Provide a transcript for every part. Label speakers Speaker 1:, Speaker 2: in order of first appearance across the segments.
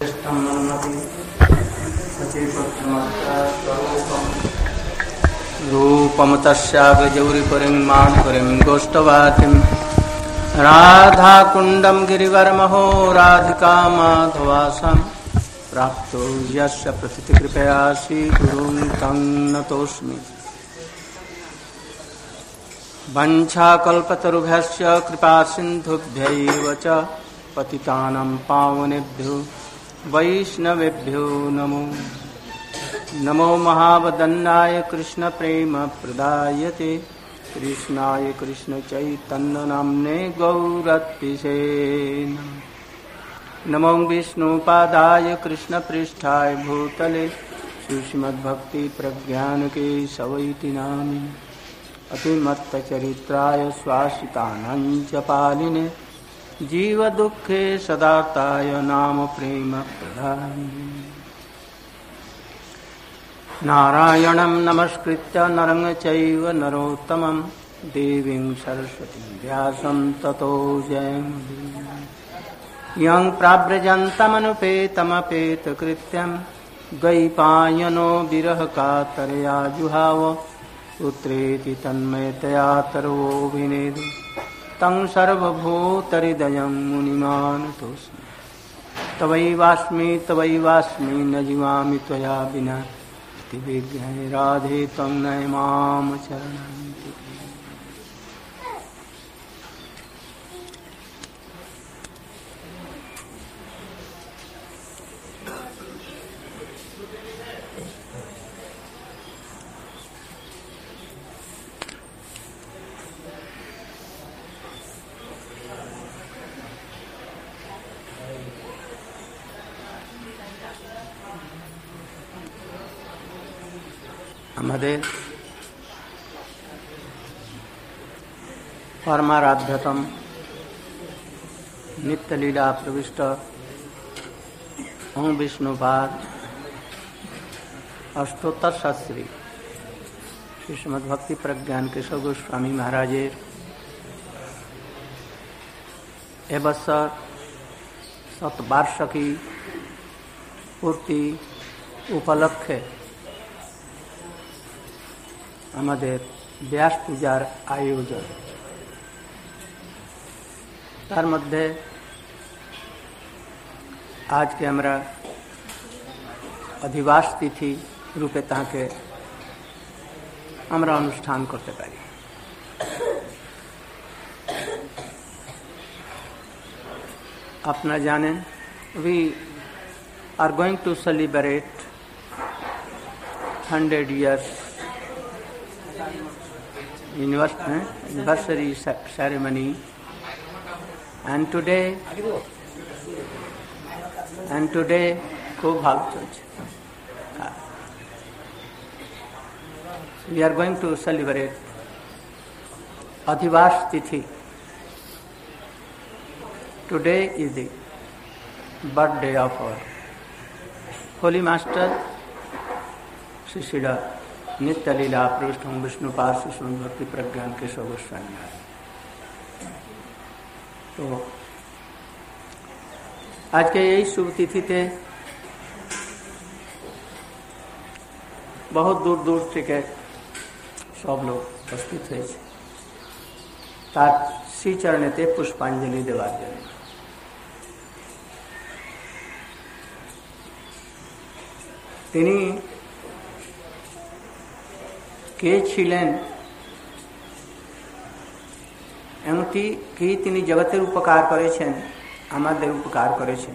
Speaker 1: रूपम तस्यागजौरिपुरीं माणिपुरीं गोष्ठवाटिं राधाकुण्डं गिरिवरमहो राधिका माधवासं प्राप्तो यस्य प्रथितकृपया श्रीगुरुं तं नतोऽस्मि। वञ्चाकल्पतरुभ्यश्च कृपासिन्धुभ्यैव च पतितानां पावनेभ्यो वैष्णवेभ्यो नमो नमो महावदन्नाय कृष्ण प्रेम प्रदायते कृष्णाय कृष्ण चैतन्य नाम्ने गौरत्पिषे नमो विष्णुपादाय कृष्ण पृष्ठाय भूतले श्रीमद्भक्ति प्रज्ञान के सवैति नामिने अतिमत्तचरित्राय स्वासितानां पालिने जीव दुःखे सदाताय नाम प्रेम प्रदायिने नारायणं नमस्कृत्य नरं चैव नरोत्तमं देवीं सरस्वतीं व्यासं ततो जयमुदीरये। यं प्राव्रजन्तमनुपेतमपेतकृत्यं द्वैपायनो विरहकातरया जुहाव पुत्रेति तन्मयतया तर्वोऽभिनेदु तं सर्वभूतहृदयं मुनिमानतोऽस्मि। तवैवास्मि न जीवामि त्वया विना विघ्न राधे त्वं नय माम चरणं। আমাদের परमाराध्यतम नित्य लीला प्रविष्ट ओम विष्णुपाद अष्टोत्तर शास्त्री श्री श्रीमद्भक्ति प्रज्ञान केशव गोस्वामी महाराजेर এবছর শতবার্ষিকী পূর্তি উপলক্ষে আমাদের ব্যাস পূজার আয়োজন। তার মধ্যে আজকে আমরা অধিবাস তিথি রূপে তাকে আমরা অনুষ্ঠান করতে পারি। আপনারা জানেন we are going to celebrate 100 years anniversary ceremony, and today খুব ভালো চলছে। We are going to celebrate Adhivas Tithi. Today is the birthday of our Holy Master Sri Srila नित्य लीला पृष्ठ विष्णुपाद श्री भक्ति प्रज्ञान केशव गोस्वामी। तो आज के यही शुभ तिथि थे बहुत दूर दूर থেকে সব লোক উপস্থিত হয়েছে তার শ্রী চরণেতে পুষ্পাঞ্জলি দেওয়ার জন্য। তিনি কে ছিলেন এমনকি কি তিনি জগতের উপকার করেছেন, আমাদের উপকার করেছেন,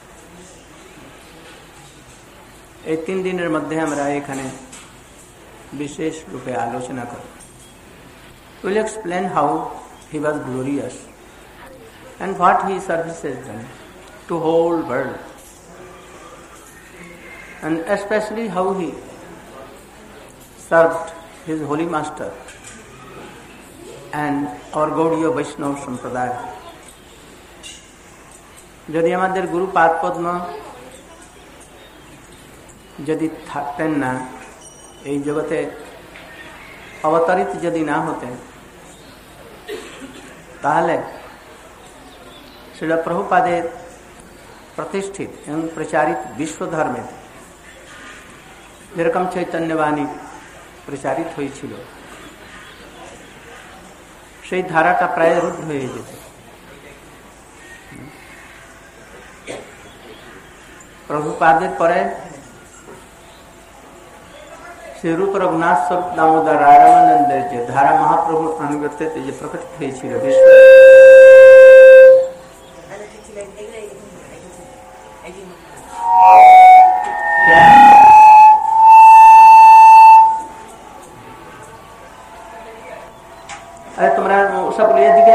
Speaker 1: এই 3 দিনের মধ্যে আমরা এখানে বিশেষ রূপে আলোচনা করব। We'll explain how he was glorious and what his services done to whole world, and especially how he served his holy master and our Gaudiya Vaishnava Sampradaya. যদি আমাদের গুরু পাদপদ্ম যদি থাকতেন না, এই জগতে অবতারিত যদি না হতেন, তাহলে শ্রীল প্রভুপাদের प्रतिष्ठित एवं प्रचारित विश्व धर्मे যেরকম চৈতন্যবাণী প্রচারিত হয়েছিল সেই ধারাটা প্রায় রুদ্ধ হয়ে যেত। প্রভুপাদের পরে শ্রী রূপ রঘুনাথ স্বরূপ দামোদর রামানন্দের যে ধারা মহাপ্রভুর আনুগত্যতে যে প্রকটিত হয়েছিল বিশ্ব अरे तुम्हारा सब लिए दिखे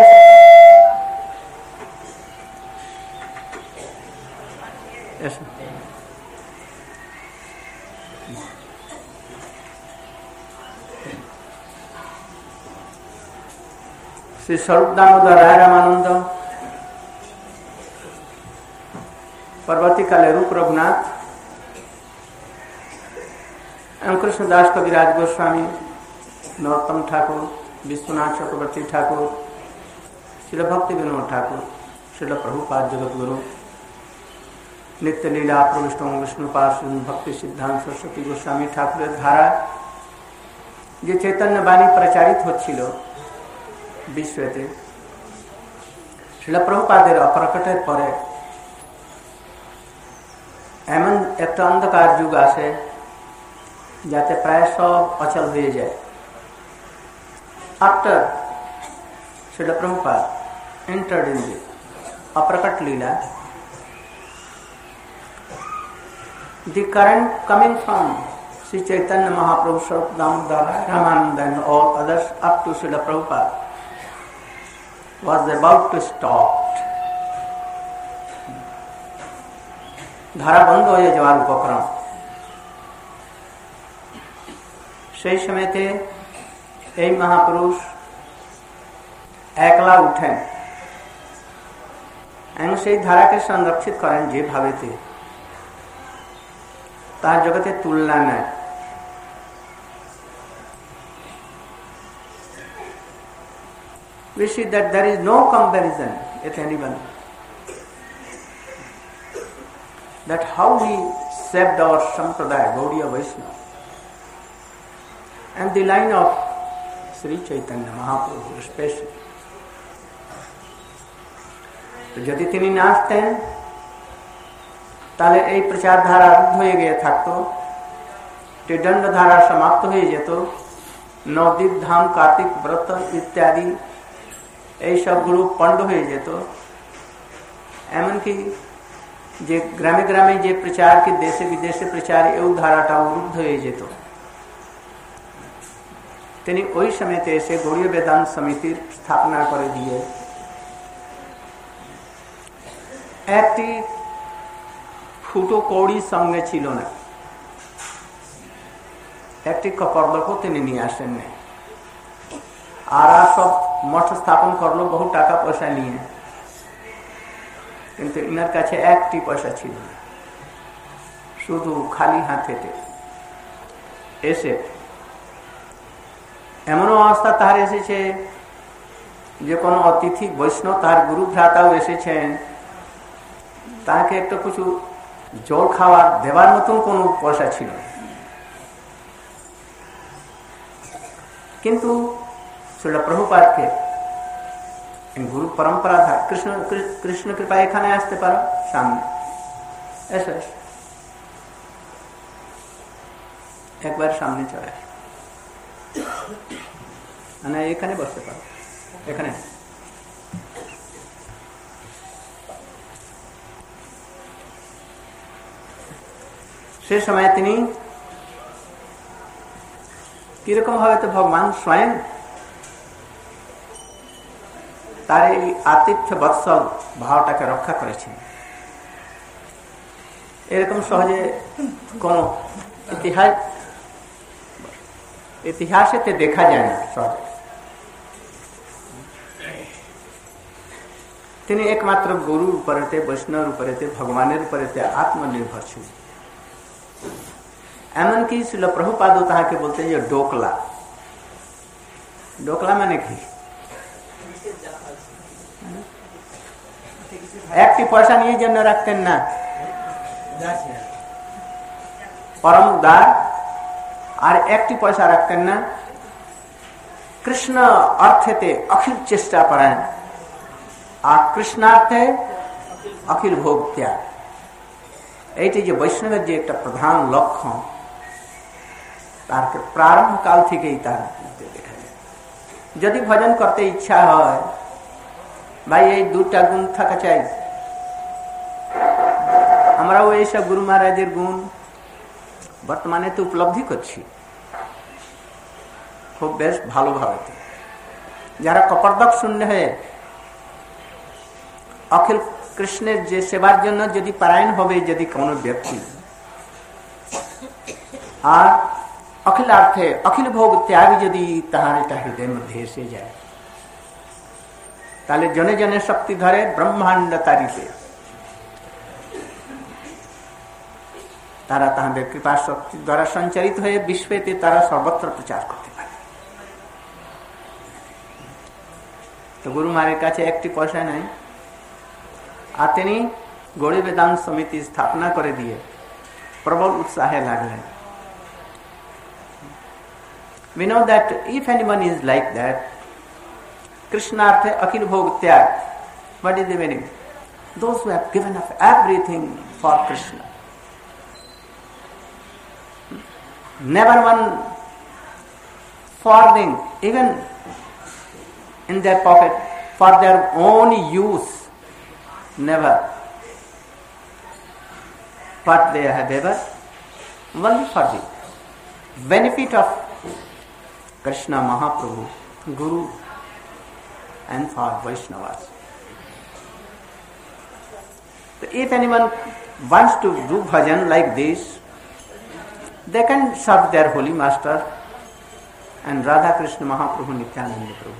Speaker 1: ऐसा श्री स्वरूप दामोदर राय रामानंद पर्वती काले रूप रघुनाथ एवं कृष्णदास कविराज गोस्वामी नरोत्तम ठाकुर विश्वनाथ चक्रवर्ती ठाकुर श्रील भक्ति विनोद ठाकुर श्रील प्रभुपाद जगत गुरु नित्य लीला प्रविष्ट विष्णुपाद भक्ति सिद्धांत सरस्वती गोस्वामी ठाकुर धारा जे चैतन्य बाणी प्रचारित होच्छिल विश्वते श्रील प्रभुपादेर अप्रकटेर परे एमन एक अंधकार जुग आसे जाते प्राय सब अचल हो जाए। After Srila Prabhupada entered in the Aprakat Leela, the current coming from Sri Chaitanya Mahaprabhu, Swarup Damodar, Ramananda and all others up to Srila Prabhupada was about to stop. धारा बंद हो जावार उपक्रम সেই সময়তে এই মহাপুরুষ একলা উঠেন এবং সেই ধারাকে সংরক্ষিত করেন যে ভাবেতে তার জগতে তুলনা নাই। We see that there is no comparison with anyone. That how he saved our Sampradaya, Gaudiya Vaishnava, and the line of Sri Chaitanya Mahaprabhu especially. तो यदि তিনি না আসতেন তাহলে এই প্রচার ধারা রুদ্ধ হয়ে গিয়ে থাকতো, ত্রিদণ্ড ধারা সমাপ্ত হয়ে যেত, নবদ্বীপ ধাম কার্তিক ব্রত ইত্যাদি এই সবগুলো পণ্ড হয়ে যেত। এমনকি যে গ্রামে গ্রামে যে প্রচার কি দেশে বিদেশে প্রচার এই ধারাটাও রুদ্ধ হয়ে যেত। তিনি ওই সময়তে এসে গৌড়ীয় বেদান্ত সমিতির স্থাপনা করে দিয়ে একটি ফুটো কৌড়ি সঙ্গে ছিল না, একটি কপর্দকও তিনি নিয়ে আসেন না। আর সব মঠ স্থাপন করলো বহু টাকা পয়সা নিয়ে, কিন্তু ইনার কাছে একটি পয়সা ছিল না, শুধু খালি হাতেতে এসে এমন অবস্থা তাহার এসেছে যে কোনো অতিথি বৈষ্ণব তাহার গুরু ভ্রাতাও এসেছেন, তাকে একটা কিছু জল খাওয়ার দেবার মতন কোনো পয়সা ছিল না। কিন্তু শ্রীল প্রভুপাদকে গুরু পরম্পরা था কৃষ্ণ কৃপা এখানে আসতে পারো সামনে এসে একবার সামনে চলে না, এখানে বসতে পারো, এখানে সে সময় তিনি কিরকম ভাবে তো ভগবান স্বয়ং তার এই আতিথ্য বৎসল ভাবটাকে রক্ষা করেছেন। এরকম সহজে কোন ইতিহাসেতে দেখা যায় না সহজে। তিনি একমাত্র গুরুর উপরেতে, বৈষ্ণবের উপরেতে, ভগবানের উপরেতে আত্মনির্ভরশীল। এমনকি শ্রীল প্রভুপাদ তাহাকে বলতে যে ডোকলা, ডোকলা মানে কি একটি পয়সা নিয়ে জন্য রাখতেন না, পরম উদার। আর একটি পয়সা রাখতেন না। কৃষ্ণ অর্থেতে অখিল চেষ্টা পরায়ণ, আর কৃষ্ণার্থে অখিল ভোগ ত্যাগ। এইটি যে বৈষ্ণবের যে একটা প্রধান লক্ষ্য, তার প্রারম্ভ কাল থেকেই তার দেখা যায়। যদি ভজন করতে ইচ্ছা হয়, ভাই এই দুটা গুণ থাকা চাই। আমরাও এইসব গুরু মহারাজের গুণ বর্তমানে তো উপলব্ধি করছি খুব বেশ ভালোভাবে। যারা কপর্দক শূন্য হয়ে অখিল কৃষ্ণের যে সেবার জন্য যদি পরায়ণ হবে যদি কোন ব্যক্তি, আর অখিলার্থে অখিল ভোগ ত্যাগ যদি তাহার এটা হৃদয়ের মধ্যে এসে যায়, তাহলে জনে জনে শক্তি ধরে ব্রহ্মাণ্ড তারিতে তারা তাহাদের কৃপা শক্তি দ্বারা সঞ্চারিত হয়ে বিশ্বেতে তারা সর্বত্র প্রচার করতে পারে। তো গুরু মায়ের কাছে একটি পয়সা নাই, আর তিনি গৌড়ী বেদান্ত সমিতি স্থাপনা করে দিয়ে প্রবল উৎসাহে লাগলেন। We know that if anyone is like that, Krishnartha akhil bhog tyag, what is the meaning? Those who have given up everything for Krishna, never one farthing even in their pocket for their own use, never. What they have ever, only for the benefit of Krishna Mahaprabhu, Guru, and for Vaishnavas. So if anyone wants to do bhajan like this, they can serve their holy master and Radha Krishna Mahaprabhu Nityananda Prabhu.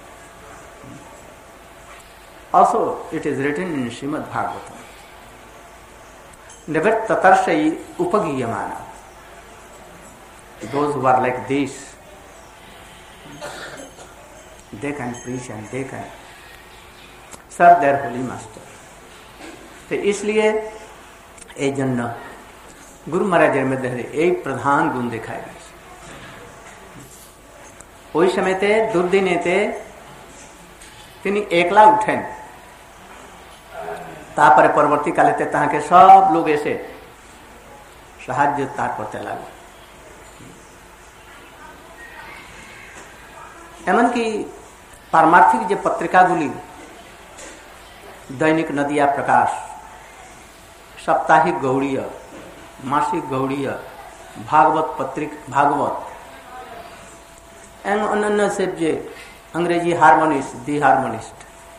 Speaker 1: Also, it is written in Srimad Bhagavatam, Nivrttatarshai upagiyamana. Those who are like this, they can preach and they can serve their holy master. तो इसलिए এই জন্য গুরু মহারাজের মধ্যে এই প্রধান গুণ দেখা গেছে। ওই সময়তে দুর্দিনেতে তিনি একলা উঠেন, তারপরে পরবর্তীকালেতে তাহাকে সব লোক এসে সাহায্য তার করতে লাগলো। এমনকি পারমার্থিক যে পত্রিকাগুলি, দৈনিক নদিয়া প্রকাশ, সাপ্তাহিক গৌড়ীয়, মাসিক গৌড়ীয়, ভাগবত পত্রিকা ভাগবত, এবং অন্যান্য সব যে अंग्रेजी हारमोनिस्ट, दी हारमोनिस्ट,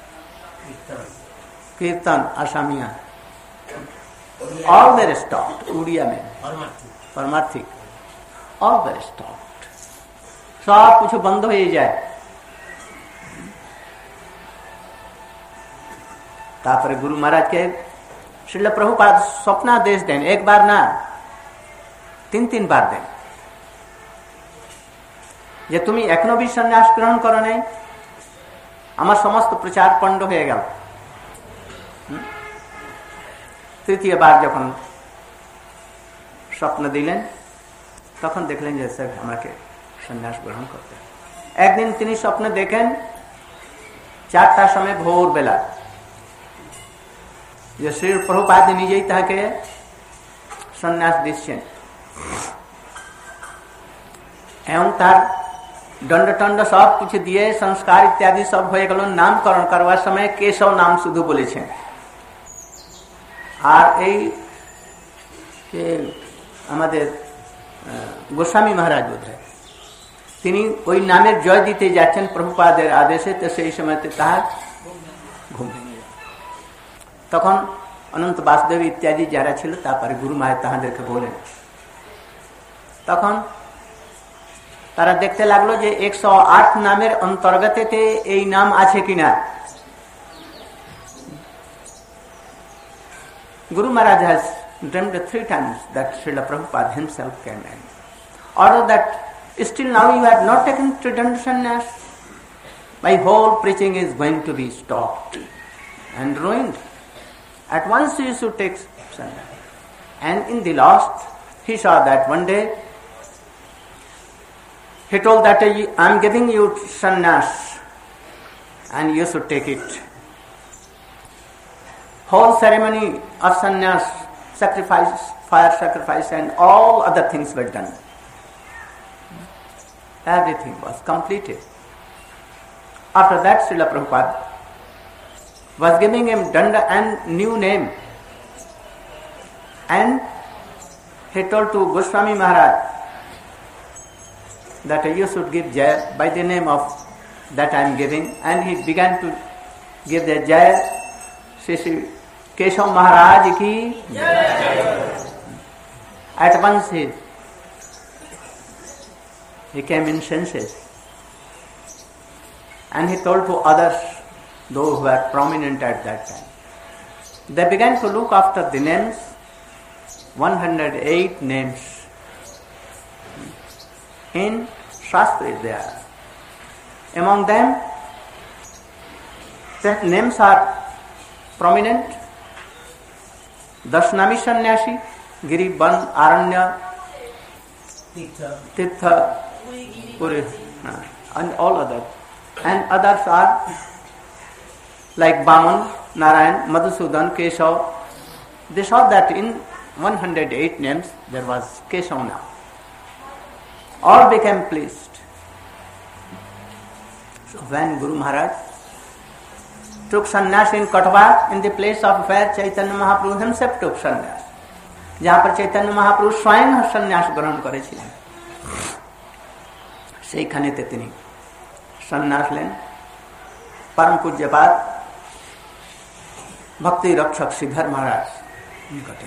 Speaker 1: कीर्तन, Asamiya, all were stopped. Odia में परमार्थिक all were stopped. सब कुछ बंद हो जाए। तापर गुरु महाराज के श्रील प्रभुपाद स्वप्नादेश दें, एक बार ना 3 बार दें, যে তুমি এখনো भी সন্ন্যাস গ্রহণ করো নাই, আমার সমস্ত প্রচার পণ্ড হয়ে গেল। তৃতীয়বার যখন স্বপ্ন দিলেন, তখন দেখলেন যে স্যার আমাকে সন্ন্যাস গ্রহণ করতে। একদিন তিনি স্বপ্ন দেখেন 4টার সময় ভোরবেলা যে শ্রী প্রভুপাদ নিজেই তাকে সন্ন্যাস দিচ্ছেন, এবং তার দণ্ডটণ্ড সব কিছু দিয়ে সংস্কার ইত্যাদি সব হয়ে গেল। নামকরণ করবার সময় কেশব নাম শুধু বলেছেন। আর এই আমাদের গোস্বামী মহারাজ বোধহয় তিনি ওই নামের জয় দিতে যাচ্ছেন প্রভুপাদের আদেশে, তো সেই সময়তে তাহার ঘুম ভেঙে যায়। তখন অনন্ত বাসুদেব ইত্যাদি যারা ছিল, তারপরে গুরু মায়ের তাহাদেরকে বলেন। তখন তারা দেখতে লাগলো যে 108 নামের অন্তর্গতেতে এই নাম আছে কিনা। Guru Maharaj has dreamed 3 times that Srila Prabhupada himself came in. Although that still now you have not taken Trident Sannyas, my whole preaching is going to be stopped and ruined. At once he should take sannyas. And in the last, he saw that one day, he told that I am giving you sannyas and you should take it. Whole ceremony of sannyas, sacrifice, fire sacrifice and all other things were done. Everything was completed. After that, Srila Prabhupada was giving him danda and new name. And he told to Goswami Maharaj that you should give Jaya by the name of that I am giving. And he began to give the Jaya. Shri Keshav Maharaj ki Jaya. At once he came in senses. And he told to others, those who were prominent at that time. They began to look after the names, 108 names. In Shastra they are. Among them, the names are prominent. Dasnami Sannyasi, Giri, Ban, Aranya, Tirtha, Puri, and all others. And others are like Baman, Narayan, Madhusudan, Keshav. They saw that in 108 names there was Keshav now. All became pleased. So when Guru Maharaj took sannyas in Katwa, in the place of where Chaitanya Mahaprabhu himself took sannyas, जहाँ पर चैतन्य महाप्रभु स्वयं संन्यास ग्रहण करेছিলেন, সেইখানেতে তিনি संन्यास लेन परम पूज्यपाद भक्ति रक्षक श्रीधर महाराज निकटे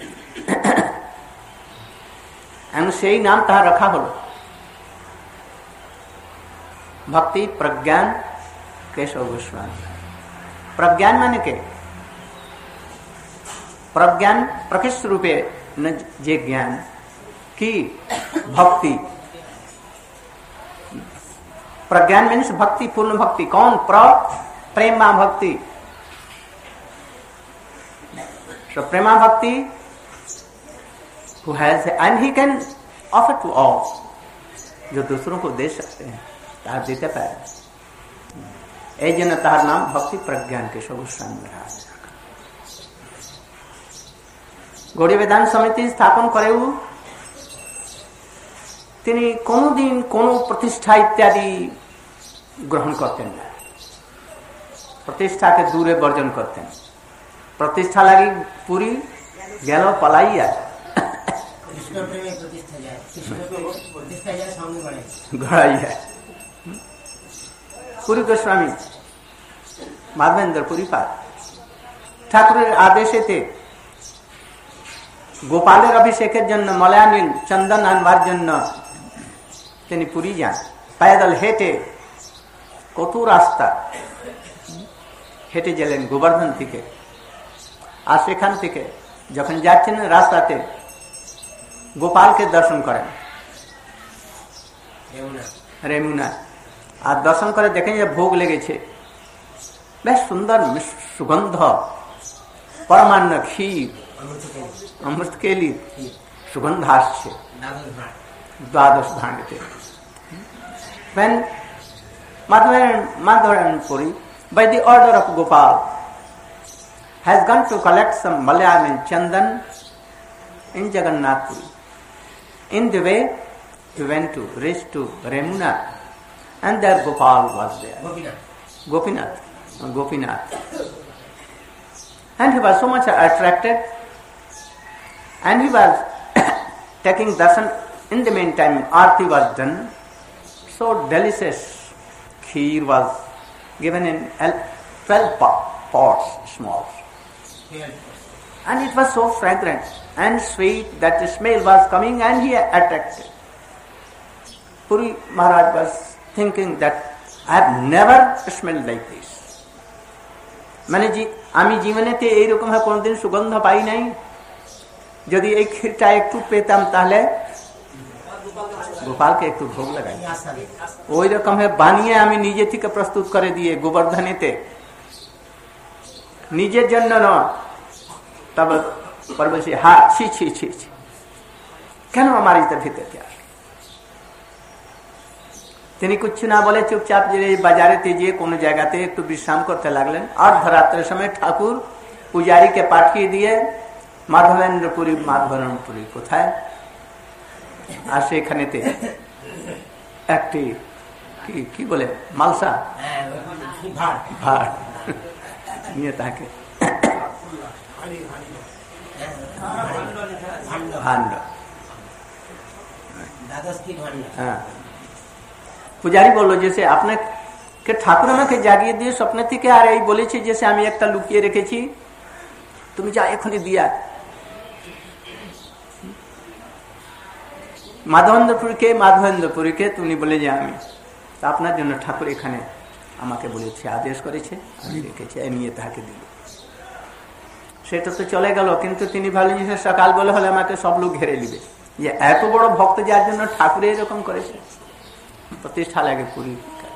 Speaker 1: एवं সেই नाम তাহার रखा হলো भक्ति प्रज्ञान केशव गोस्वामी। प्रज्ञान माने के प्रज्ञान प्रकृष्ट रूपे न जे ज्ञान की भक्ति। प्रज्ञान मीन्स भक्ति, पूर्ण भक्ति। कौन? प्रेमा भक्ति। So prema bhakti who has and he can offer to all, जो दूसरों को दे सकते हैं, तार देते पाए। ए जन तार नाम भक्ति प्रज्ञान के गोस्वामी महाराज। गौड़ीय वेदांत समिति स्थापन करेऊ তিনি কোনদিন কোন প্রতিষ্ঠা ইত্যাদি গ্রহণ করতেন না, প্রতিষ্ঠাকে দূরে বর্জন করতেন। প্রতিষ্ঠা লাগি পুরী গেল পালাইয়া গড়াইয়া। পুরী গোস্বামী মাধবেন্দ্র পুরীপাদ ঠাকুরের আদেশেতে গোপালের অভিষেকের জন্য মলায়ানীল চন্দন আনবার জন্য তিনি পুরী যান। पैदल হেঁটে কত রাস্তা হেঁটে গেলেন গোবর্ধন থেকে। আর সেখান থেকে যখন যাচ্ছেন রাস্তাতে গোপালকে দর্শন করেন রেমুনা। আর দর্শন করে দেখেন যে ভোগ লেগেছে, বেশ সুন্দর সুগন্ধ, পরমান্ন ক্ষীর অমৃত কেলি সুগন্ধ আসছে দ্বাদশ ভাণ্ডে। When Madhavan Puri, by the order of Gopal, has gone to collect some Malayalam chandan in Jagannath Puri. In the way, he went to reach to Remuna, and there Gopal was there. Gopinath. And he was so much attracted, and he was taking darshan. In the meantime, arti was done. So delicious kheer was given in 12 pots, small. And it was so fragrant and sweet that the smell was coming and he attracted. Puri Maharaj was thinking that I have never smelled like this. মানে আমি জীবনেতে এইরকম ভাবে কোনদিন সুগন্ধ পাই নাই। যদি এই ক্ষীরটা একটু পেতাম তাহলে গোপালকে একটু ভোগ লাগাই। ওই রকম বানিয়ে আমি নিজে থেকে প্রস্তুত করে দিয়ে গোবর্ধনেতে, নিজের জন্য নয়, তারপর পরে বলছি হ্যাঁ ছি ছি ছি ছি, কেন আমার ইতে ভিতরে আসে? তিনি কিছু না বলে চুপচাপ যে বাজারেতে গিয়ে কোনো জায়গাতে একটু বিশ্রাম করতে লাগলেন। আর ধরাত্রের সময় ঠাকুর পূজারীকে পাঠিয়ে দিয়ে মাধবেন্দ্রপুরী, মাধবেন্দ্রপুরী কোথায়, আর সেখানেতে একটি কি বলে মালসা ভাড় নিয়ে তাকে ভাণ্ড, হ্যাঁ, পূজারী বললো যে আপনাকে ঠাকুর আমাকে জাগিয়ে দিয়ে স্বপ্ন থেকে আর এই বলেছে যে আমি একটা লুকিয়ে রেখেছি, তুমি যা এখনই দিয়া। মাধবেন্দ্রপুরীকে তুমি বলে যে আমি আপনার জন্য ঠাকুর এখানে আমাকে বলেছে, আদেশ করেছে, আমি রেখেছি, নিয়ে তাকে দিল। সেটা তো চলে গেল, কিন্তু তিনি ভাবলেন যে সকাল বলে হলে আমাকে সব লোক ঘেরে দিবে, যে এত বড় ভক্ত যার জন্য ঠাকুর এরকম করেছে, প্রতিষ্ঠা লাগে Puri.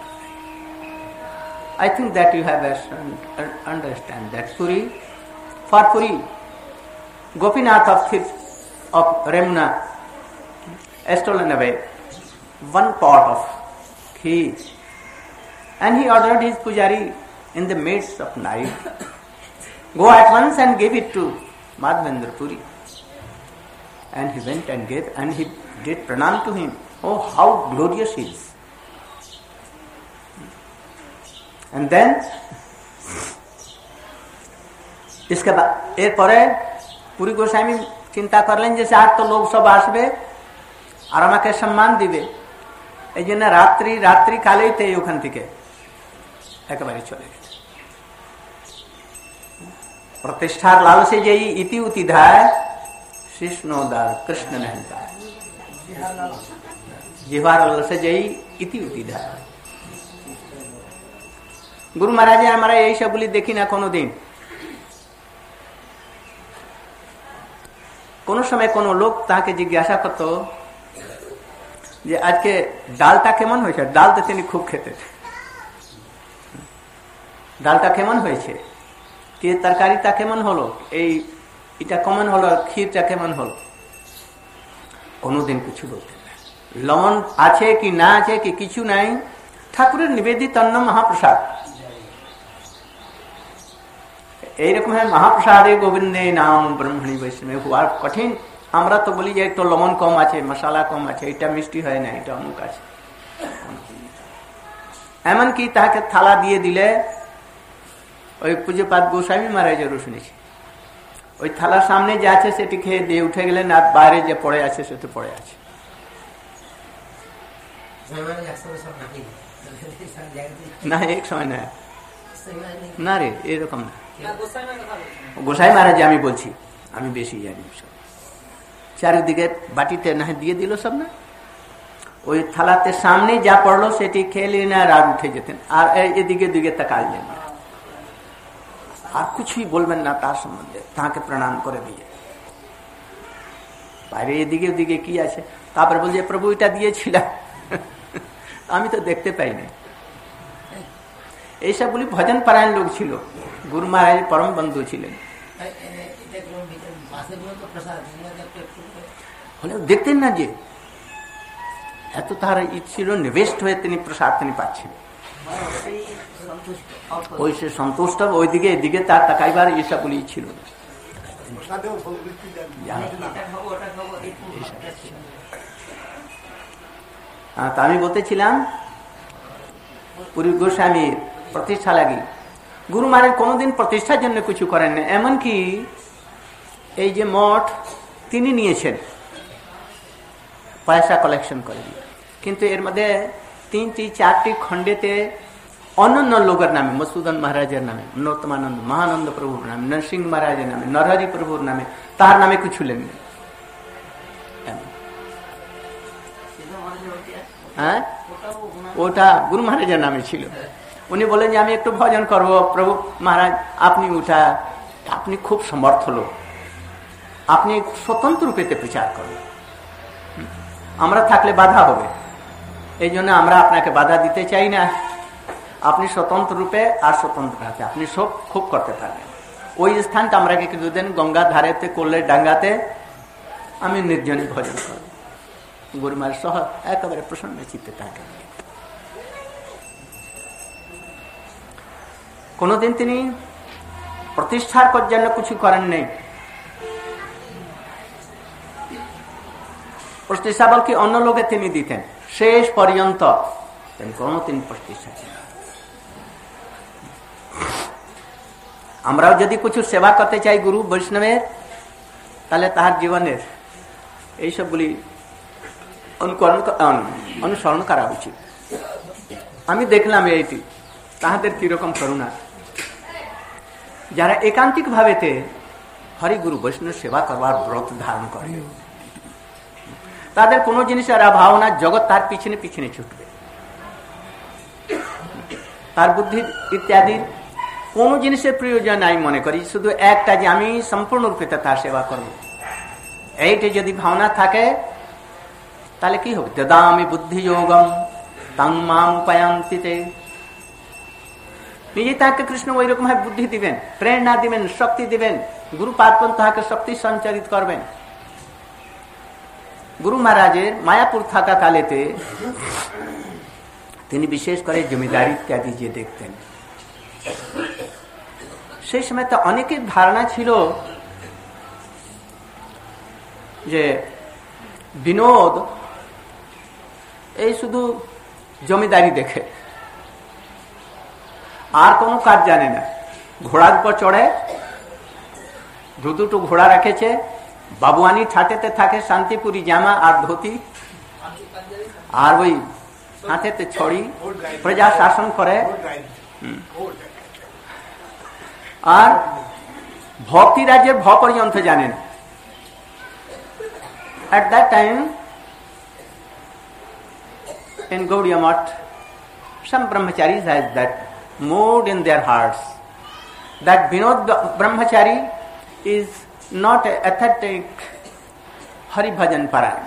Speaker 1: I think that you have understand that Puri, for Puri, Gopinath of Remna stolen away one pot of ghee, and he ordered his pujari in the midst of night, go at once and give it to Madhavendra Puri. And he went and gave, and he did pranam to him. Oh, how glorious he is! And then इसके बाद एक परे पुरी गोस्वामी चिंता करलें যে আর তো লোক সব আসবে আর আমাকে সম্মান দিবে, এই জন্য রাত্রি কালেইতে ওখান থেকে একেবারে চলে গেছে। প্রতিষ্ঠার লালসে যেই ইতি উতি ধায় কৃষ্ণদার কৃষ্ণ नहीं पाए, जिहार लालसे যেই ইতি উতি ধায়। গুরু মহারাজ আমরা এই সবগুলি দেখি না কোনোদিন। কোন সময় কোন লোক তাকে জিজ্ঞাসা করত যে আজকে ডালটা কেমন হয়েছে, ডাল তো তিনি খুব খেতে, ডালটা কেমন হয়েছে, কি তরকারিটা কেমন হলো, এটা কেমন হলো, ক্ষীরটা কেমন হলো, কোনোদিন কিছু বলতেন না। লবণ আছে কি না আছে কি কিছু নাই, ঠাকুরের নিবেদিত অন্ন মহাপ্রসাদ, এইরকম হয় মহাপ্রসাদে গোবিন্দে নাম ব্রহ্মণী বৈষ্ণবে হওয়ার কঠিন। আমরা তো বলি যে একটু লবণ কম আছে, মশলা কম আছে, এটা মিষ্টি হয় না, এটা অমুক আছে। এমনকি তাকে থালা দিয়ে দিলে, ওই পূজ্যপাদ গোস্বামী মহারাজেরও শুনেছি, ওই থালার সামনে যে আছে সেটি খেয়ে দিয়ে উঠে গেলেন, আর বাইরে যে পড়ে আছে সেটা পড়ে আছে। না এক সময় না, না রে এরকম না, গোসাই মহারাজ আমি বলছি, আমি বেশি জানি। চারিদিকে বাটিতে না দিয়ে দিল সব, না ওই থালাতে সামনে যা পড়লো সেটি খেয়ে না, রাগ উঠে যেতেন, আর এদিকে দিকে তাকালেন না, আর কিছুই বলবেন না তার সম্বন্ধে, তাকে প্রণাম করে দিয়ে বাইরে এদিকে ওদিকে কি আছে। তারপরে বলছে প্রভু এটা দিয়েছিলাম, আমি তো দেখতে পাইনি। এইসবগুলি ভজন পারায়ণ লোক ছিল, গুরু মহারাজ পরম বন্ধু ছিলেন, হলেও দেখতেন না যে এত তার ছিল নিবেষ্ট হয়ে তিনি প্রসাদ তিনি পাচ্ছেন, ওই সে সন্তুষ্ট, ওইদিকে এদিকে তার তাকাইবার এইসবগুলি ছিল না। তা আমি বলতেছিলাম পুরী গোস্বামীর প্রতিষ্ঠা লাগি গুরু মহারাজ কোনদিন প্রতিষ্ঠার জন্য কিছু করেন না। এমনকি এই যে মঠ তিনি নিয়েছেন পয়সা কালেকশন করে, কিন্তু এর মধ্যে 3-4টি খণ্ডেতে অন্যান্য লোকের নামে, মসুদন মহারাজের নামে, নরোত্তমানন্দ মহানন্দ প্রভুর নামে, নরসিংহ মহারাজের নামে, নরহরি প্রভুর নামে, তার নামে কিছু লেন। হ্যাঁ, ওটা গুরু মহারাজের নামে ছিল। উনি বলেন যে আমি একটু ভজন করবো, প্রভু মহারাজ আপনি উঠা, আপনি খুব সমর্থ লোক, আপনি স্বতন্ত্র রূপেতে প্রচার করবেন, আমরা থাকলে বাধা হবে, এই জন্য আমরা আপনাকে বাধা দিতে চাই না, আপনি স্বতন্ত্র রূপে আর স্বতন্ত্র হাতে আপনি সব খুব করতে পারবেন। ওই স্থানটা আমাকে কিছু দিন গঙ্গা ধারেতে করলে ডাঙ্গাতে আমি নির্জনে ভজন করব। গুরুমার সহ একেবারে প্রসন্ন চিত্তে তাকে কোনদিন তিনি প্রতিষ্ঠার জন্য কিছু করেন নাই। প্রতিষ্ঠা বল কি অন্য লোকে তিনি দিতেন, শেষ পর্যন্ত কোনদিন প্রতিষ্ঠা ছিল। আমরাও যদি কিছু সেবা করতে চাই গুরু বৈষ্ণবের, তাহলে তাহার জীবনের এইসবগুলি অনুসরণ করা উচিত। আমি দেখলাম এইটি তাহাদের কিরকম করুণা, যারা একান্তিক ভাবেতে হরি গুরু বৈষ্ণব সেবা করবার ব্রত ধারণ করে, তাদের কোনো জিনিসের ভাবনা জগৎ তার পিছনে পিছনে ছুটবে, তার বুদ্ধি ইত্যাদির কোন জিনিসের প্রয়োজন নাই মনে করি, শুধু একটা যে আমি সম্পূর্ণরূপে তার সেবা করব। এইটা যদি ভাবনা থাকে তাহলে কি হবে? দদামি বুদ্ধি যোগম তং মাম উপায়ান্তিতে। নিজে তাকে কৃষ্ণ ওই রকম ভাবে বুদ্ধি দিবেন, প্রেরণা দিবেন, শক্তি দিবেন, গুরু পাদপন তাহাকে শক্তি সঞ্চারিত করবেন। গুরু মহারাজের মায়াপুর থাকা কালেতে তিনি বিশেষ করে জমিদারি ইত্যাদি যে দেখতেন, সেই সময় তো অনেকের ধারণা ছিল যে বিনোদ এই শুধু জমিদারি দেখে, আর কোনো কাজ জানে না। ঘোড়ার উপর চড়ে, দুটো ঘোড়া রেখেছে, বাবুয়ানি ঠাটেতে থাকে, শান্তিপুরি জামা আর ধুতি, আর ওই হাতেতে ছড়ি, প্রজা শাসন করে। আর ভক্তি রাজ্যের ভ পর্যন্ত জানেন। At that time in Gaudiya Math, some brahmacharis has that mood in their hearts that Vinod Brahmachari is not an authentic Hari Bhajan Parayan.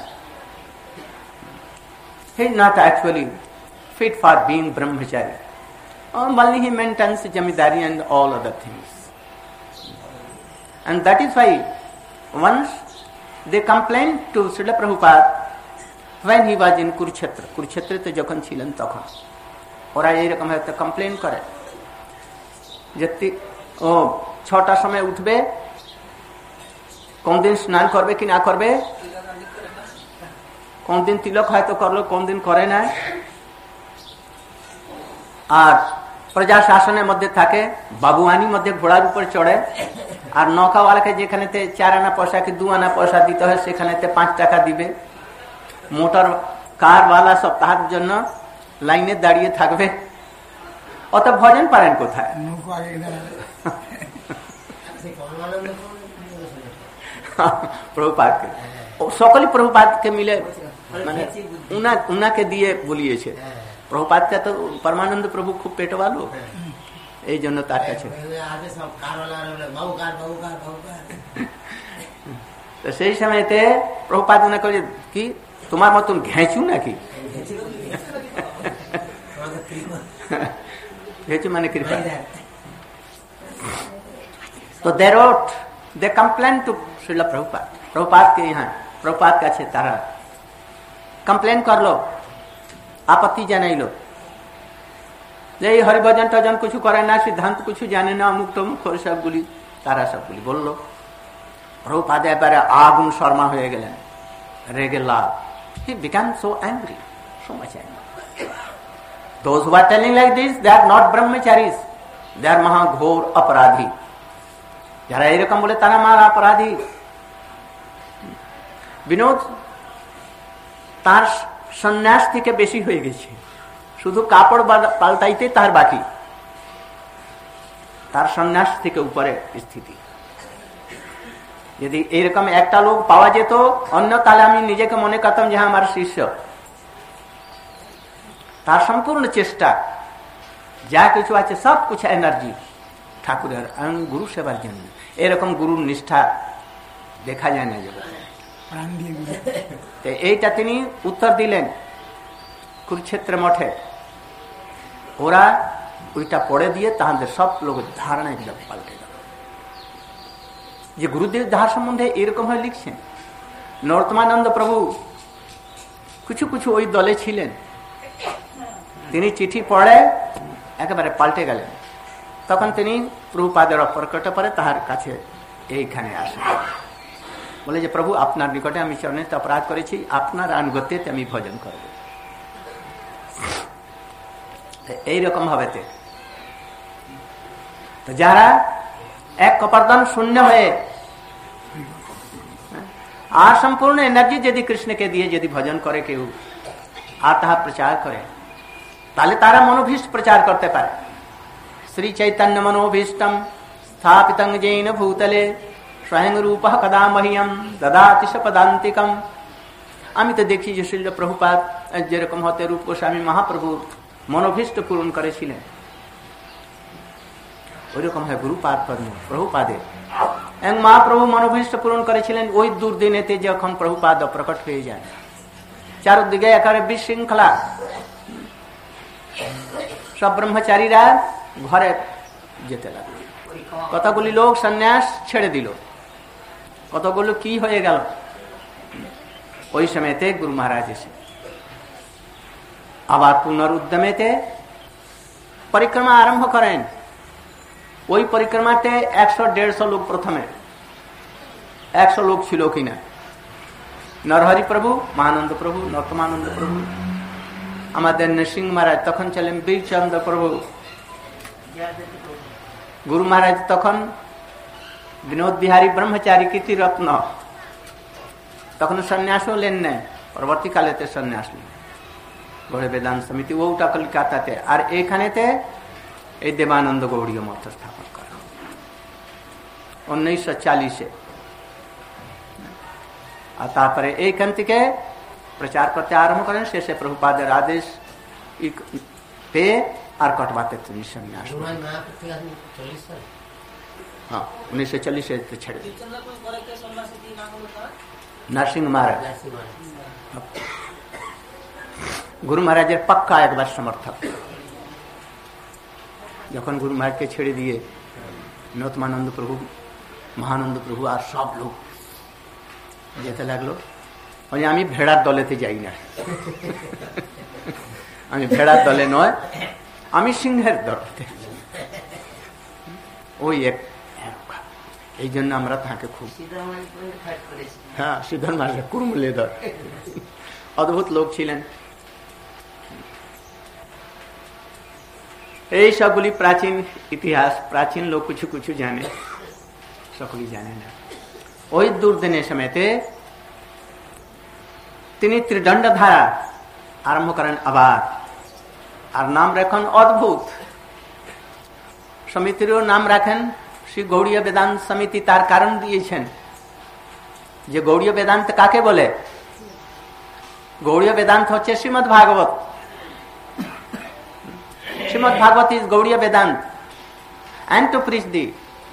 Speaker 1: He is not actually fit for being Brahmachari. Only he maintains Jamidari and all other things. And that is why once they complained to Srila Prabhupada when he was in Kurukshetra. Kurukshetra te যখন ছিলেন তখন ওরা এইরকম হয়তো complain করে যে ও 6টার সময় উঠবে, কোন দিন স্নান করবে কি না করবে, কোন দিন তিলক হয়তো করলো, কোন দিন করে না, আর প্রজা শাসনের মধ্যে থাকে, বাবুয়ানির মধ্যে ঘোড়ার উপর চড়ে, আর নৌকাওয়ালাকে যেখানেতে 4 আনা পয়সা কি 2 আনা পয়সা দিতে হয় সেখানেতে 5 টাকা দিবে। মোটর কারওয়ালা সব তাহার জন্য লাইনে দাঁড়িয়ে থাকবে। অত ভজন পারেন কোথায়? প্রভুপাদকে সকলে প্রভুপাদকে মিলে মানে উনাকে দিয়ে বলিয়েছে। প্রভুপাদকে তো পরমানন্দ প্রভু খুব পেটো ভালো, এই জন্য তার কাছে। তো সেই সময়তে প্রভুপাদ মনে করে কি তোমার মতন ঘেঁচু নাকি? ঘেঁচু মানে কৃপা। তো they complained to Srila Prabhupada. Prabhupada के यहाँ प्रभुपाद কাছে তারা কমপ্লেন করলো, আপত্তি জানাইলো যে এই হরিভজন টজন কিছু করে না, সিদ্ধান্ত কিছু জানে না, অমুক তমুক সবগুলি তারা সবগুলি বললো। প্রভুপাদ এবারে আগুন শর্মা হয়ে গেলেন, রেগে লাল। He became so angry, so much angry. Those who are telling like this, they are not brahmacharis, they are mahaghor aparadhi. যারা এরকম বলে তারা মহা অপরাধী। বিনোদ তার সন্ন্যাস থেকে বেশি হয়ে গেছে, শুধু কাপড় পাল্টাইতে তার বাকি, তার সন্ন্যাস থেকে উপরে স্থিতি। যদি এরকম একটা লোক পাওয়া যেত অন্য, তাহলে আমি নিজেকে মনে করতাম যে আমার শিষ্য। তার সম্পূর্ণ চেষ্টা, যা কিছু আছে সব কিছু এনার্জি ঠাকুরের গুরু সেবার জন্য। এরকম গুরুর নিষ্ঠা দেখা যায় না জগতে। এইটা তিনি উত্তর দিলেন কুরুক্ষেত্র মঠে। ওরা ওইটা পড়ে দিয়ে তাদের সব লোকের ধারণা পাল্টে গেল। যে গুরুদেব যাহার সম্বন্ধে এরকম ভাবে লিখছেন, নরোত্তমানন্দ প্রভু কিছু কিছু ওই দলে ছিলেন, তিনি চিঠি পড়ে একেবারে পাল্টে গেলেন। তখন তিনি প্রভুপাদের অপ্রকট পরে তাহার কাছে এইখানে আসেন, বলে যে প্রভু আপনার নিকটে আমি চরণে অপরাধ করেছি, আপনার আনুগত্যে আমি ভজন করব। এইরকম ভাবে তো যারা এক কপার্দন শূন্য হয়ে আর সম্পূর্ণ এনার্জি যদি কৃষ্ণকে দিয়ে যদি ভজন করে কেউ আর তাহা প্রচার করে, তাহলে তারা মনোভীষ্ট প্রচার করতে পারে। শ্রী চৈতন্য মনোভীষ্টম স্থাপিতং জৈন ভূতলে স্বয়ং রূপ কদা মহ্যম দদাতি পদান্তিকম। আমি তো দেখি যে শ্রীল প্রভুপাদ যেরকম হতে রূপ গোস্বামী মহাপ্রভু মনোভীষ্ট পূরণ করেছিলেন, ওইরকম হয় গুরুপাদ পদ্ম প্রভুপাদের এবং মহাপ্রভু মনোভীষ্ট পূরণ করেছিলেন। ওই দুর্দিনেতে যখন প্রভুপাদ প্রকট হয়ে যায়, চারদিকে একেবারে বিশৃঙ্খলা, সব ব্রহ্মচারীরা ঘরে যেতে লাগলো, কতগুলি লোক সন্ন্যাস ছেড়ে দিল, কতগুলো কি হয়ে গেল। ওই সময়তে গুরু মহারাজ এসে আবার পুনরুদ্যমেতে পরিক্রমা আরম্ভ করেন। ওই পরিক্রমাতে 100-150 লোক, প্রথমে 100 লোক ছিল কিনা, নরহরি প্রভু, মহানন্দ প্রভু, নরোত্তমানন্দ প্রভু, আমাদের নৃসিংহ মহারাজ তখন ছিলেন বীরচন্দ্র প্রভু, গুরু মহারাজ তখন বিনোদ বিহারী ব্রহ্মচারী কীর্তিরত্ন, তখন সন্ন্যাসও লেন নাই, পরবর্তীকালেতে সন্ন্যাস লেন। গৌড় বেদান্ত সমিতি ওটা কলকাতাতে, আর এইখানেতে এই দেবানন্দ গৌড়ীয় মঠ স্থাপন করা 1940-এ। আর তারপরে এইখান থেকে প্রচার করতে আরম্ভ করেন। শেষে প্রভুপাদের আদেশ পেয়ে আর কটবাতে তিনি সন্ন্যাস, হ্যাঁ 1940-এ ছেড়ে নরসিংহ মহারাজ। গুরু মহারাজের পাক্কা একবার সমর্থক। যখন গুরু মহারাজকে ছেড়ে দিয়ে নরোত্তমানন্দ প্রভু, মহানন্দ প্রভু আর সব লোক যেতে লাগলো, বলে আমি ভেড়ার দলেতে যাই না, আমি ভেড়ার দলে নয়, আমি সিংহের দলেতে। ওই এক, এই জন্য আমরা তাকে খুব, হ্যাঁ সিদ্ধর মাসে কুরমুলেধর, অদ্ভুত লোক ছিলেন। এই সবগুলি প্রাচীন ইতিহাস, প্রাচীন লোক কিছু কিছু জানে, সকলেই জানে না। ওই দুর্দিনের সময়তে তিনি ত্রিদণ্ড ধারা আরম্ভ করেন আবার, আর নাম রাখেন অদ্ভুত। সমিতিরও নাম রাখেন শ্রী গৌড়ীয় বেদান্ত সমিতি। তার কারণ দিয়েছেন যে গৌড়ীয় বেদান্ত কাকে বলে। গৌড়ীয় বেদান্ত হচ্ছে শ্রীমদ ভাগবত। Srimad Bhagavat is Gaudiya Vedanta, and to preach the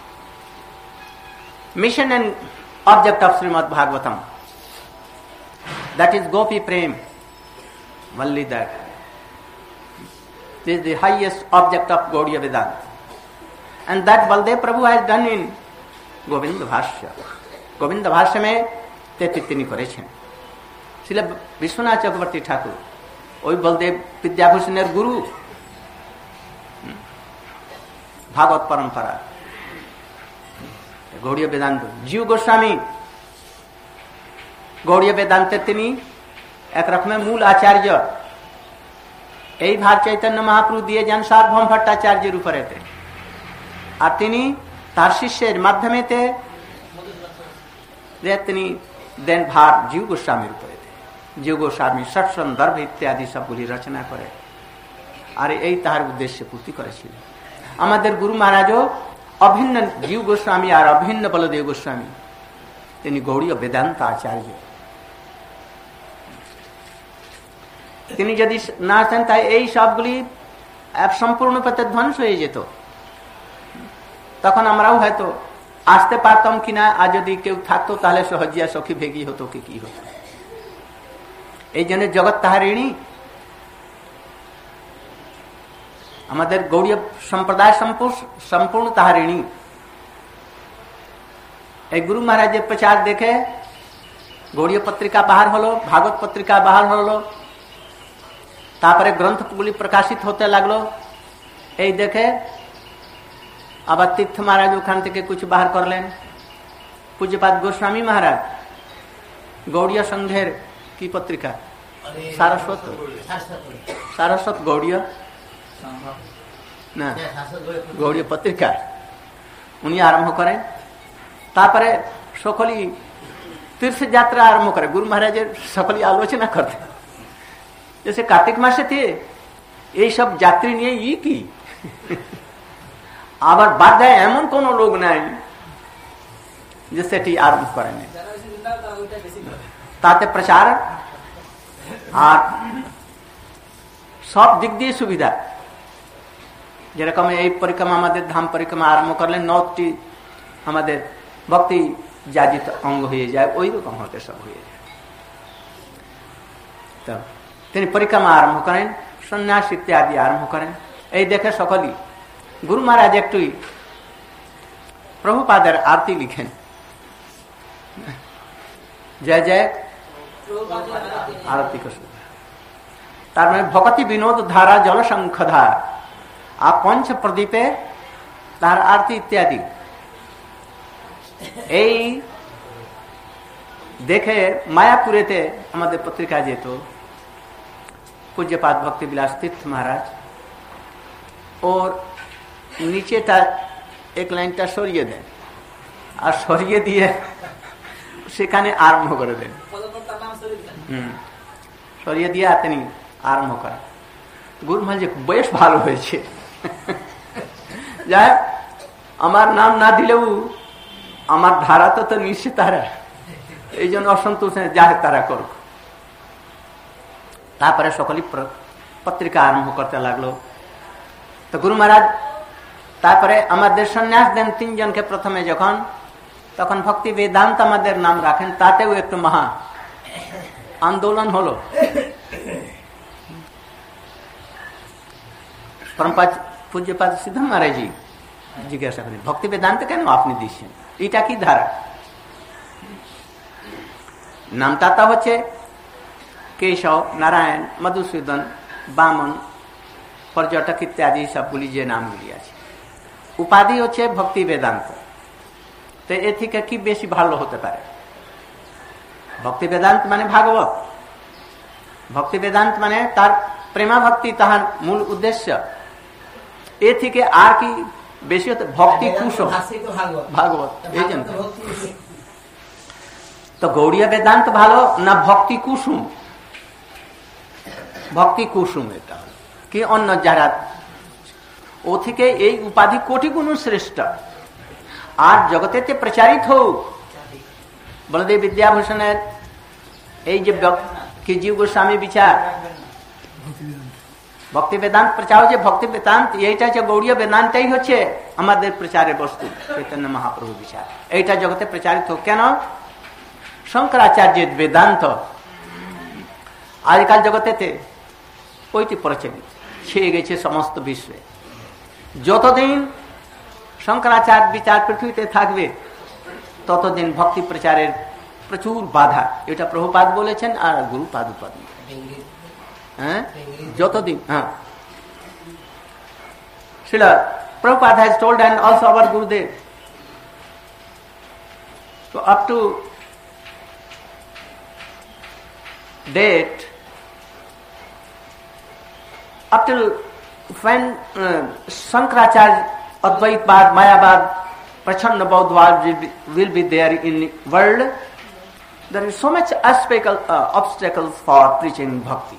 Speaker 1: mission and object of Srimad Bhagavatam, that is Gopi Prem, only that. This is the highest object of Gaudiya Vedanta, and that Baldev Prabhu has done in Govinda Bhashya. Govinda Bhashya में তিনি করেছেন। শ্রীল বিশ্বনাথ চক্রবর্তী ঠাকুর ওই বলদেব বিদ্যাভূষণের গুরু, ভাগবত পরম্পরা, গৌড়ীয় বেদান্ত। জীব গোস্বামী গৌড়ীয় বেদান্তের তিনি এক রকমের মূল আচার্য। এই ভার চৈতন্য মহাপ্রভু দিয়ে যান সার্বভৌম ভট্টাচার্যের উপরেতে, আর তিনি তার শিষ্যের মাধ্যমেতে তিনি দেন ভার জীব গোস্বামীর উপরেতে। জীব গোস্বামী ষট সন্দর্ভ ইত্যাদি সবগুলি রচনা করে, আর এই তাহার উদ্দেশ্যে পূর্তি করেছিলেন। আমাদের গুরু মহারাজও অভিন্ন জীব গোস্বামী আর অভিন্ন বলদেব গোস্বামী, তিনি গৌড়ীয় বেদান্ত আচার্য। তিনি যদি না আসতেন তাই এই সবগুলি সম্পূর্ণ পথে ধ্বংস হয়ে যেত। তখন আমরাও হয়তো আসতে পারতাম কিনা, আর যদি কেউ থাকতো তাহলে সহজিয়া সখী ভেগি হতো কি হতো। এই জন্য জগৎ তাহার ঋণী। আমাদের গৌড়ীয় সম্প্রদায় সম্পূর্ণ তাহার ঋণী। এই গুরু মহারাজের প্রচার দেখে গৌড়ীয় পত্রিকা বাহার হলো, ভাগবত পত্রিকা বাহার হলো, তারপরে গ্রন্থগুলি প্রকাশিত হতে লাগলো। এই দেখে আবার তীর্থ মহারাজ ওখান থেকে কিছু বাহার করলেন। পূজ্যপাদ গোস্বামী মহারাজ গৌড়ীয় সংঘের কি পত্রিকা, সারস্বত গৌড়ীয় না গৌড়ীয় পত্রিকা উনি আরম্ভ করেন। তারপরে সকলই তীর্থযাত্রা আরম্ভ করে, গুরু মহারাজের সকলই আলোচনা করতে। जैसे कार्तिक मासे थे এই সব যাত্রী নিয়ে কি আবার বাদ দেয় এমন কোন লোক নাই যে সেটি আরম্ভ করেনি। তাতে প্রচার আর সব দিক দিয়ে সুবিধা। যেরকম এই পরিক্রমা আমাদের ধাম পরিক্রমা আরম্ভ করলে 9টি আমাদের ভক্তি যাজিত অঙ্গ হয়ে যায়, ওই রকম হতে সব হয়ে যায়। তো তিনি পরিক্রমা আরম্ভ করেন, সন্ন্যাস ইত্যাদি আরম্ভ করেন। এই দেখে সকলেই গুরু মহারাজ একটুই প্রভুপাদের আরতি লিখেন, জয় জয় আরতি কর। তার মানে ভক্তি বিনোদ ধারা জলসংখ্যা আর পঞ্চ প্রদীপে তার আরতি ইত্যাদি। এই দেখে মায়াপুরেতে আমাদের পত্রিকা যেত, पूज्यपाद भक्ति विलास तीर्थ महाराज और नीचे ता एक लाइनটা সরিয়ে দেন আর সরিয়ে দিয়ে সেখানে আরম্ভ করে দেন। সরিয়ে দিয়ে তিনি আরম্ভ করেন। গুরু মহারাজ বেশ ভালো হয়েছে, যাই আমার নাম না দিলেও আমার ধারা তো নিশ্চিত তারা, এই জন্য অসন্তোষ যাহে তারা করুক। তারপরে সকলেই পত্রিকা আরম্ভ করতে লাগলো। তো গুরু মহারাজ তারপরে আমাদের সন্ন্যাস দেন 3 জনকে প্রথমে যখন, তখন ভক্তি বেদান্ত আমাদের নাম রাখেন। তাতেও একটু মহা আন্দোলন হলো। পরমপাদ পূজ্যপাদ সিদ্ধ মহারাজ জি জিজ্ঞাসা করেন, ভক্তি বেদান্ত কেন আপনি দিচ্ছেন, এটা কি ধারা? নামটা হচ্ছে কেশব, নারায়ণ, মধুসূদন, বামন, পর্যটক ইত্যাদি সবগুলি যে নামগুলি আছে। উপাধি হচ্ছে ভক্তি বেদান্ত। তো এ থেকে কি বেশি ভালো হতে পারে? ভক্তি বেদান্ত মানে ভাগবত, ভক্তি বেদান্ত মানে তার প্রেমা ভক্তি, তাহার মূল উদ্দেশ্য। এ থেকে আর কি বেশি হতে? ভক্তি কুসুম ভাগবত। এই জন্য তো গৌড়ীয় বেদান্ত ভালো না ভক্তি কুসুম? ভক্তি কুসুম এটা কি অন্য যারা ও থেকে এই উপাধি কোটি গুণ শ্রেষ্ঠ। আর জগতেতে প্রচারিত হোক বলদেব বিদ্যাভূষণের এই যে কি জীব গোস্বামী বিচার ভক্তি বেদান্ত প্রচার, যে ভক্তি বেদান্ত এইটা যে গৌড়ীয় বেদান্তই হচ্ছে আমাদের প্রচারের বস্তু। চৈতন্য মহাপ্রভু বিচার এইটা জগতে প্রচারিত হোক। কেন? শঙ্করাচার্যের বেদান্ত আজকাল জগতেতে ওইটি প্রচলিত ছেয়ে গেছে সমস্ত বিশ্বে। যতদিন শঙ্করাচার্য বিচার পৃথিবীতে থাকবে ততদিন ভক্তি প্রচারের প্রচুর বাধা। এটা প্রভুপাদ বলেছেন আর গুরুপাদ যতদিন Srila Prabhupada has told, and also our Gurudev, so up to date, up till when Shankaracharya, Advaitbad, Mayabad, Prachanda Bauddhavad will be there in the world, there is so much obstacles for preaching bhakti.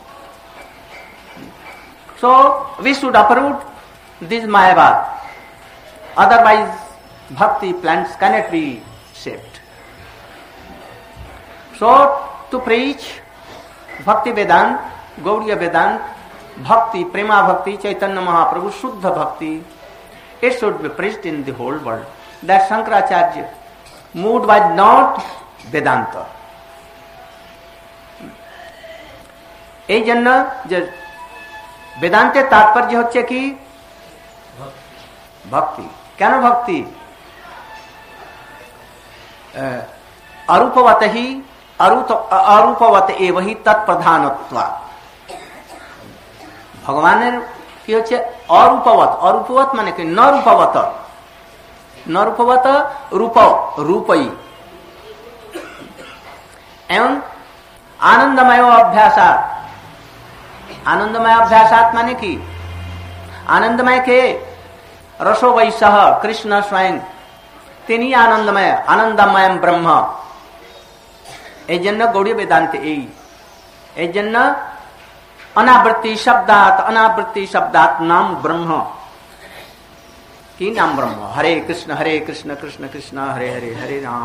Speaker 1: So we should uproot this Mayabad, otherwise bhakti plants cannot be shaped. So to preach Bhakti Vedant, Gaudiya Vedant, Bhakti, Prema Bhakti, Chaitanya Mahaprabhu, Shuddha Bhakti, it should be preached in the whole world. That Shankaracharya moved was not Vedanta. এই জন্য যে বেদান্তের তাৎপর্য হচ্ছে কি ভক্তি। কেন ভক্তি? अरूपवत ही अरूपवत एव ही तत्प्रधानत्वा भगवान কি হচ্ছে অরূপবত অরূপবত মানে কি নরূপবত নরূপবত রূপ রূপই एवं आनंदमय अभ्यासात आनंदमय अभ्यासात माने की आनंदमय के रसो वैसह कृष्ण स्वयं তিনি आनंदमय आनंदमय ब्रह्म এই জন্য গৌড়ীয় বেদান্তে এই জন্য अनावृत्ति शब्दात नाम ब्रह्म की नाम ब्रह्म हरे कृष्ण कृष्ण कृष्ण हरे हरे हरे राम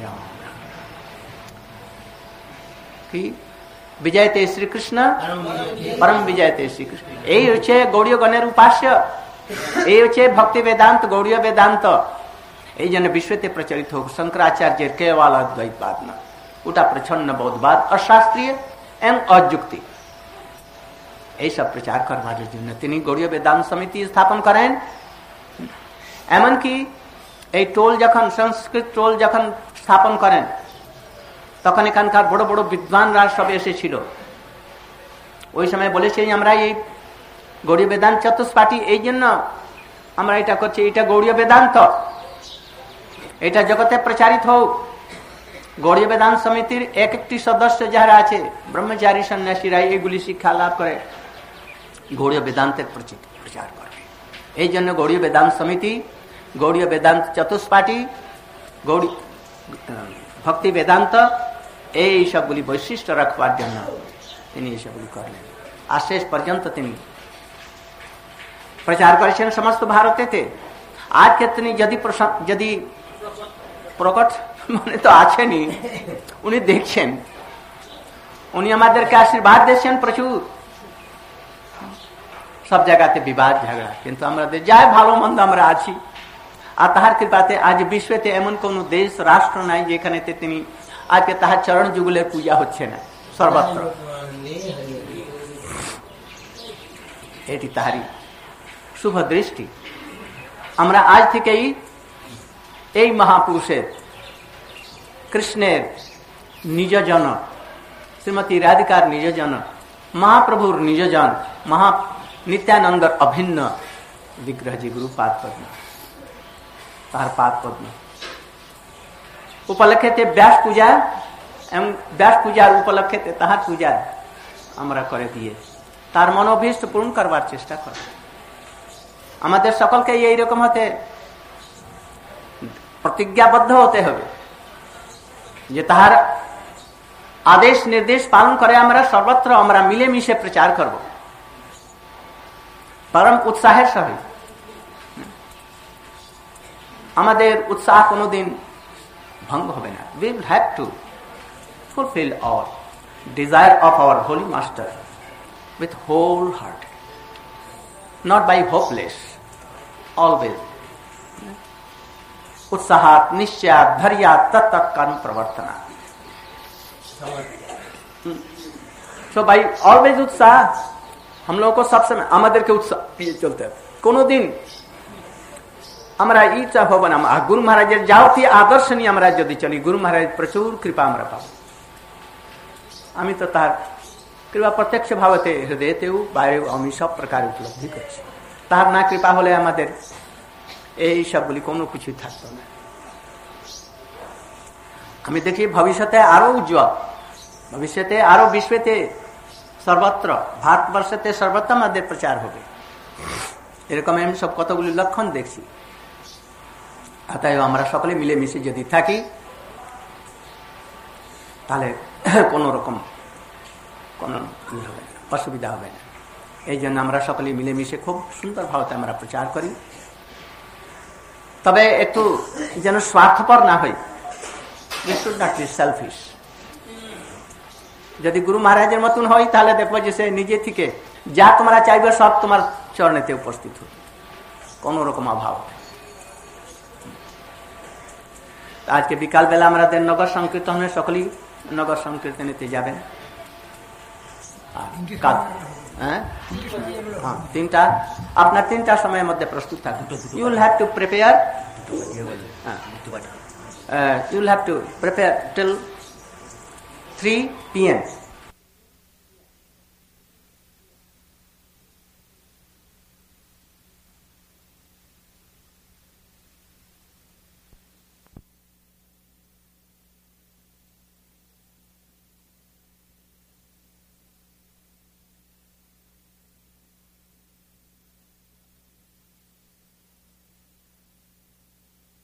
Speaker 1: की विजयते श्री कृष्ण परम विजयते श्री कृष्ण এই হচ্ছে গৌড়ীয় গণের উপাস্য এই হচ্ছে ভক্তি বেদান্ত গৌড়ীয় বেদান্ত এই জন্য বিশ্বতে প্রচলিত হোক শঙ্করাচার্যের কেবল অদ্বৈতবাদ না ওটা প্রচ্ছন্ন বৌদ্ধবাদ অशास्त्रीय एवं अयुक्ति এই সব প্রচার করবার জন্য তিনি গৌড়ীয় বেদান্ত সমিতি স্থাপন করেন এমনকি এই টোল যখন সংস্কৃত টোল যখন স্থাপন করেন তখন এখানকার বড় বড় বিদ্বানরা সব এসেছিল ওই সময় বলেছে আমরা এই গৌড়ীয় বেদান্ত চতুষ্পাঠী এই জন্য আমরা এটা করছি এটা গৌড়ীয় বেদান্ত এটা জগতে প্রচারিত হোক গৌড়ীয় বেদান্ত সমিতির এক একটি সদস্য যারা আছে ব্রহ্মচারী সন্ন্যাসীরা এইগুলি শিক্ষা লাভ করে গৌড়ীয় বেদান্তের প্রচার করবে এই জন্য গৌড়ীয় বেদান্ত সমিতি গৌড়ীয় বেদান্ত চতুষ্পাঠী গৌড়ী ভক্তি বেদান্ত এই সবগুলি বৈশিষ্ট্য রাখবার জন্য তিনি এইসবগুলি করলেন আর শেষ পর্যন্ত তিনি প্রচার করেছেন সমস্ত ভারতেতে আজকে তিনি যদি প্রকট মানে তো আছেনি উনি দেখছেন উনি আমাদেরকে আশীর্বাদ দিয়েছেন প্রচুর সব জায়গাতে বিবাদ ঝগড়া কিন্তু আমাদের যাই ভালো মন্দ আমরা আছি আর তাহার কৃপাতে আজ বিশ্বতে এমন কোন দেশ রাষ্ট্র নাই যেখানে তিনি আজকে তাহার চরণ যুগলের পূজা হচ্ছে না সর্বত্র এটি তাহারই শুভ দৃষ্টি আমরা আজ থেকেই এই মহাপুরুষের কৃষ্ণের নিজজন শ্রীমতী রাধিকার নিজজন মহাপ্রভুর নিজজন মহা নিত্যানন্দর অভিন্ন विग्रह जी गुरु पाद पद्म तार पाद पद्म उपलक्षे थे व्यास पूजा एवं व्यास पूजार उपलक्षे थे ताहार पूजा আমরা করে দিয়ে তার মনোভীষ্ট পূরণ করবার চেষ্টা কর আমাদের সকলকে এই রকম হতে প্রতিজ্ঞাবদ্ধ হতে হবে যে তাহার আদেশ নির্দেশ পালন করে আমরা সর্বত্র আমরা মিলেমিশে প্রচার করব परम उत्साहेर सहित আমাদের উৎসাহ কোনোদিন ভঙ্গ হবে না we will have to fulfill our desire of our holy master with whole heart not by hopeless always उत्साहात निश्चयात धैर्यात तत्त कर्म प्रवर्तना so by always उत्साह हम लोगों को सब समय আমাদের কে উৎসাহ দিয়ে চলতে হবে কোনদিন আমরা ইচ্ছা হবে না গুরু মহারাজের যাওতি আদর্শ নিয়ে আমরা যদি চলি গুরু মহারাজ প্রচুর কৃপা আমরা পাবো আমি তো তার কৃপা প্রত্যক্ষ ভাবতে হৃদয়তেও বাইরেও আমি সব প্রকার উপলব্ধি করছি তার না কৃপা হলে আমাদের এই সবগুলি কোনো কিছুই থাকতো না আমি দেখি ভবিষ্যতে আরো উজ্জ্বল ভবিষ্যতে আরো বিশ্বতে सर्वत्र भारतवर्षते सर्वत्र আমাদের প্রচার হবে এরকম আমি সব কতগুলি লক্ষণ দেখছি অতএব আমরা সকলে মিলে মিশে যদি থাকি তাহলে কোনো রকম কোনো অসুবিধা হবে না এই জন্য আমরা সকলে মিলে মিশে খুব সুন্দর ভাবে আমরা প্রচার করি তবে একটু যেন স্বার্থপর না হই we should not be selfish যদি গুরু মহারাজের মতন হয় তাহলে দেখো যে সে নিজে থেকে যা তোমরা চাইবে সব তোমার চরণেতে উপস্থিত হবে কোন রকম অভাব আজকে বিকাল বেলা আমাদের নগর সংকীর্তনে সকলেই নগর সংকীর্তনেতে যাবেন তিনটা আপনার তিনটা সময়ের মধ্যে প্রস্তুত থাকুন you will have to prepare you will have to prepare till 3 p.m.